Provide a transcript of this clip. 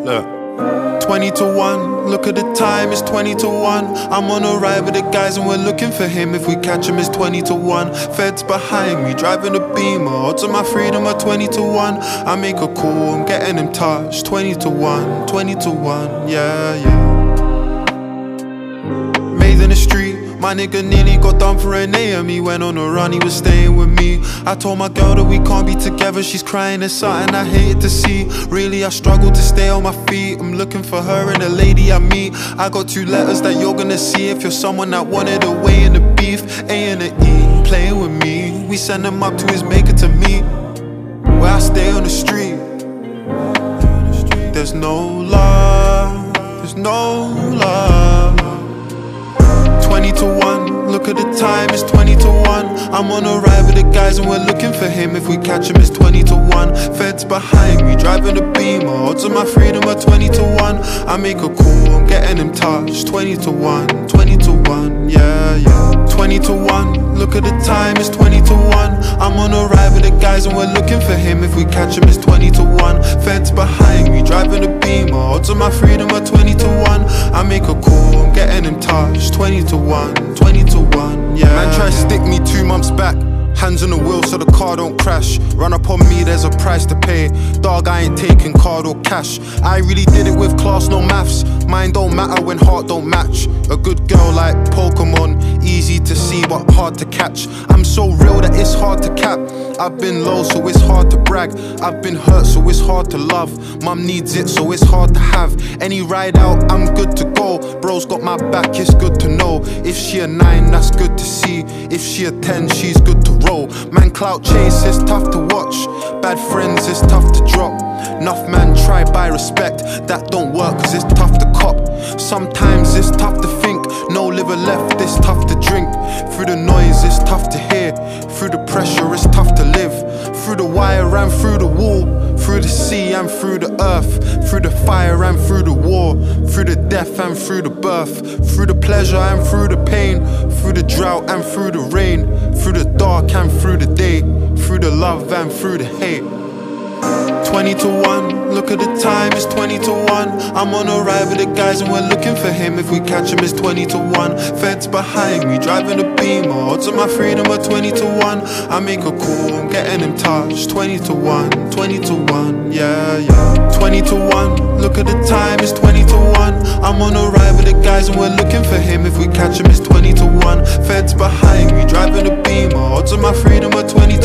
Look. 20 to 1, look at the time, it's 20 to 1. I'm on a ride with the guys and we're looking for him. If we catch him, it's 20 to 1. Feds behind me, driving a Beamer. Odds of my freedom are 20 to 1. I make a call, I'm getting him touched. 20 to 1, 20 to 1, yeah, yeah. Made in the street, my nigga nearly got done for an AME. Went on a run, he was staying with me. I told my girl that we can't be together. She's crying, it's something I hate to see. Really, I struggle to stay on my feet. I'm looking for her and the lady I meet. I got 2 letters that you're gonna see if you're someone that wanted away in the beef. A and a E, playing with me. We send him up to his maker to meet. Where I stay on the street. There's no love, there's no love. 20 to 1, look at the time, it's 20 to 1. I'm on a ride with the guys and we're looking for him. If we catch him, it's 20 to 1. Feds behind me, driving a Beamer. Odds of my freedom are 20 to 1. I make a call, I'm getting him touched. 20 to 1, 20 to 1, yeah, yeah. 20 to 1, look at the time, it's 20 to 1. I'm on a ride with the guys and we're looking for him. If we catch him, it's 20 to 1. Feds behind me, driving a Beamer. Odds of my freedom are 20 to 1. I make a call, I'm getting him touched. 20 to 1, 20 to 1, yeah. Man tried to stick me 2 months back. Hands on the wheel so the car don't crash. Run up on me, there's a price to pay. Dog, I ain't taking card or cash. I really did it with class, no maths. Mine don't matter when heart don't match. A good girl like Pokemon, easy to see but hard to catch. I'm so real that it's hard to cap. I've been low so it's hard to brag. I've been hurt so it's hard to love. Mum needs it so it's hard to have. Any ride out, I'm good to go. Bro's got my back, it's good to know. If she a 9, that's good to see. If she a 10, she's good to roll. Man, clout chase is tough to watch. Bad friends is tough to drop. Enough man try buy respect. That don't work cause it's tough to cop. Sometimes it's tough to think. No liver left, it's tough to drink. Through the noise it's tough to hear. Through the pressure it's tough to live. Through the wire and through the wall. Through the sea and through the earth. Through the fire and through the war. Through the death and through the birth. Through the pleasure and through the pain. Through the drought and through the rain. Through the dark and through the day. Through the love and through the hate. 20 to 1, look at the time, it's 20 to 1. I'm on a ride with the guys and we're looking for him. If we catch him, it's 20 to 1. Feds behind me, driving a Beamer. Odds of my freedom are 20 to 1. I make a call, I'm getting him touched. 20 to 1, 20 to 1, yeah, yeah. 20 to 1, look at the time, it's 20 to 1. I'm on a ride with the guys and we're looking for him. If we catch him, it's 20 to 1. Feds behind me, driving a Beamer. Odds of my freedom are 20